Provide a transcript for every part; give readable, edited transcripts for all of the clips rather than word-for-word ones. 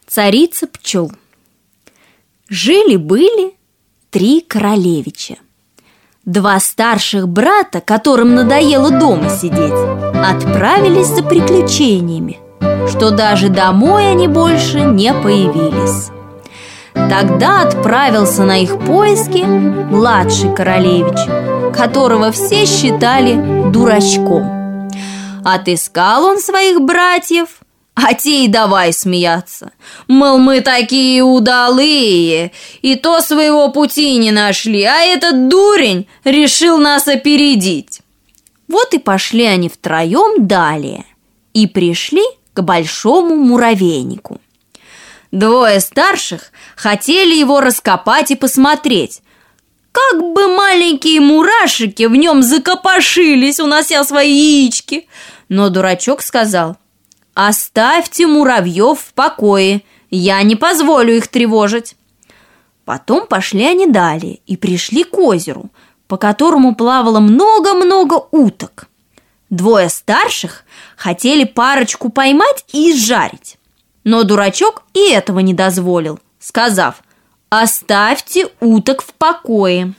Царица пчел. Жили-были 3 королевича. 2 старших брата, которым надоело дома сидеть, отправились за приключениями, что даже домой они больше не появились. Тогда отправился на их поиски младший королевич, которого все считали дурачком. Отыскал он своих братьев, а те и давай смеяться. Мол, мы такие удалые, и то своего пути не нашли, а этот дурень решил нас опередить. Вот и пошли они втроем далее и пришли к большому муравейнику. 2 старших хотели его раскопать и посмотреть, как бы маленькие мурашики в нем закопошились, унося свои яички. Но дурачок сказал: «Оставьте муравьев в покое, я не позволю их тревожить». Потом пошли они далее и пришли к озеру, по которому плавало много-много уток. 2 старших хотели парочку поймать и изжарить. Но дурачок и этого не дозволил, сказав: «Оставьте уток в покое».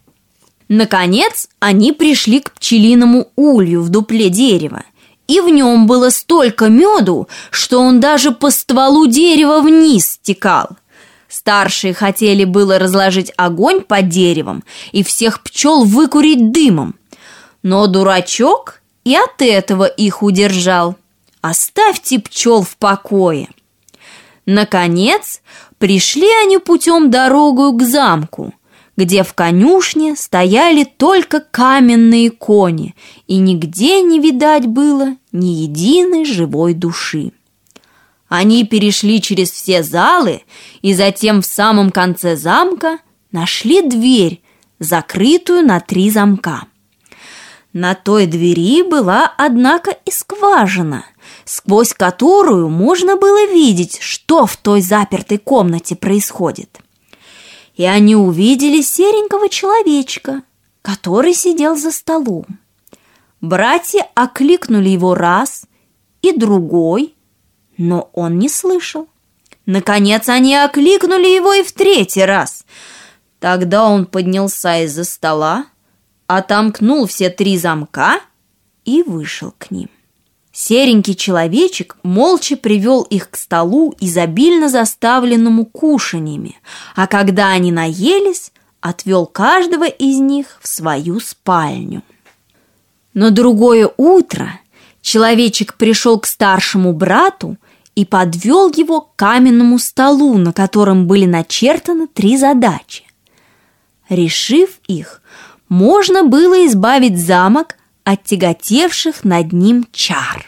Наконец они пришли к пчелиному улью в дупле дерева, и в нем было столько меду, что он даже по стволу дерева вниз стекал. Старшие хотели было разложить огонь под деревом и всех пчел выкурить дымом, но дурачок и от этого их удержал. «Оставьте пчел в покое». Наконец пришли они путем дорогою к замку, где в конюшне стояли только каменные кони, и нигде не видать было ни единой живой души. Они перешли через все залы и затем в самом конце замка нашли дверь, закрытую на 3 замка. На той двери была, однако, и скважина, сквозь которую можно было видеть, что в той запертой комнате происходит. И они увидели серенького человечка, который сидел за столом. Братья окликнули его раз и другой, но он не слышал. Наконец они окликнули его и в 3-й раз. Тогда он поднялся из-за стола, отомкнул все 3 замка и вышел к ним. Серенький человечек молча привел их к столу, изобильно заставленному кушаньями, а когда они наелись, отвел каждого из них в свою спальню. На другое утро человечек пришел к старшему брату и подвел его к каменному столу, на котором были начертаны 3 задачи. Решив их, можно было избавить замок от тяготевших над ним чар.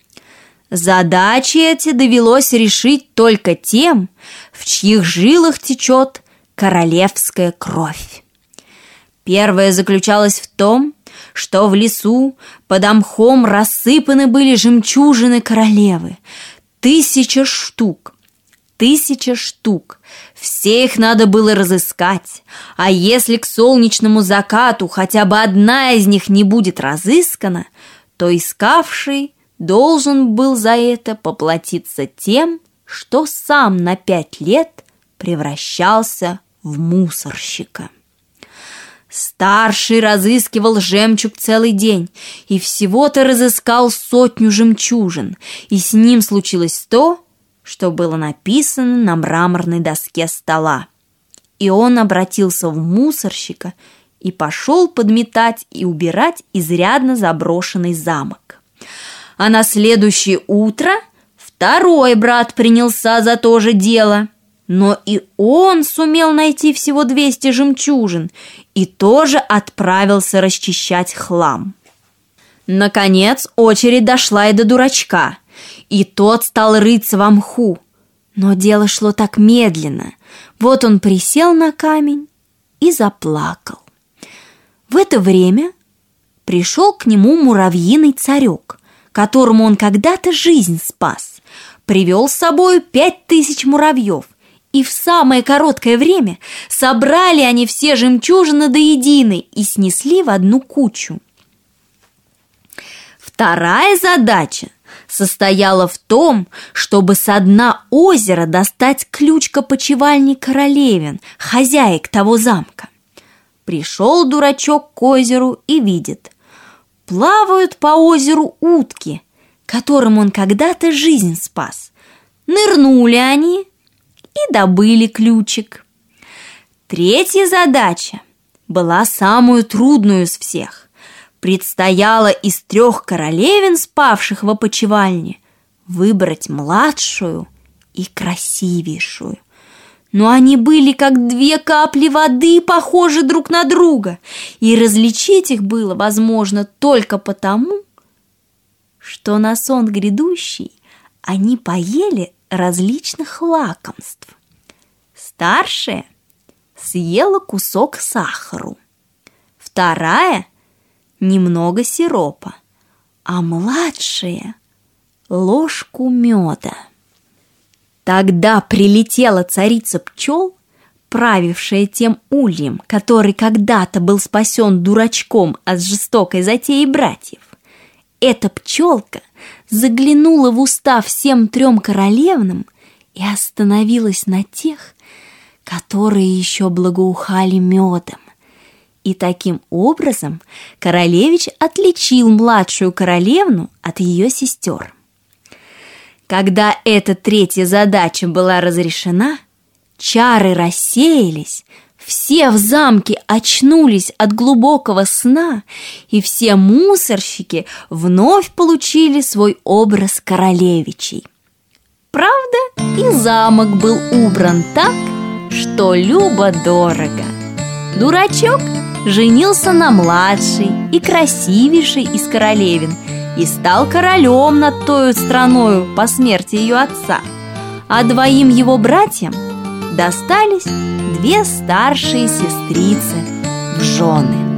Задачи эти довелось решить только тем, в чьих жилах течет королевская кровь. Первая заключалась в том, что в лесу под мхом рассыпаны были жемчужины королевы. 1000 штук. 1000 штук. Все их надо было разыскать, а если к солнечному закату хотя бы одна из них не будет разыскана, то искавший должен был за это поплатиться тем, что сам на 5 лет превращался в мусорщика. Старший разыскивал жемчуг целый день и всего-то разыскал 100 жемчужин, и с ним случилось то, что было написано на мраморной доске стола. И он обратился в мусорщика и пошел подметать и убирать изрядно заброшенный замок. А на следующее утро 2-й брат принялся за то же дело, но и он сумел найти всего 200 жемчужин и тоже отправился расчищать хлам. Наконец очередь дошла и до дурачка, и тот стал рыться во мху. Но дело шло так медленно. Вот он присел на камень и заплакал. В это время пришел к нему муравьиный царек, которому он когда-то жизнь спас. Привел с собой 5000 муравьев, и в самое короткое время собрали они все жемчужины до единой и снесли в одну кучу. 2-я задача состояла в том, чтобы со дна озера достать ключ к опочивальне королевин, хозяек того замка. Пришел дурачок к озеру и видит: плавают по озеру утки, которым он когда-то жизнь спас. Нырнули они и добыли ключик. Третья задача была самую трудную из всех. Предстояло из 3 королевин, спавших в опочивальне, выбрать младшую и красивейшую. Но они были как 2 капли воды, похожи друг на друга, и различить их было возможно только потому, что на сон грядущий они поели различных лакомств. Старшая съела кусок сахару, вторая – немного сиропа, а младшая – ложку меда. Тогда прилетела царица пчел, правившая тем ульем, который когда-то был спасен дурачком от жестокой затеи братьев. Эта пчелка заглянула в уста всем 3 королевнам и остановилась на тех, которые еще благоухали медом. И таким образом королевич отличил младшую королевну от ее сестер. Когда эта 3-я задача была разрешена, чары рассеялись, все в замке очнулись от глубокого сна, и все мусорщики вновь получили свой образ королевичей. Правда, и замок был убран так, что любо-дорого. Дурачок женился на младшей и красивейшей из королевин и стал королем над той страною по смерти ее отца, а 2 его братьям достались 2 старшие сестрицы в жены.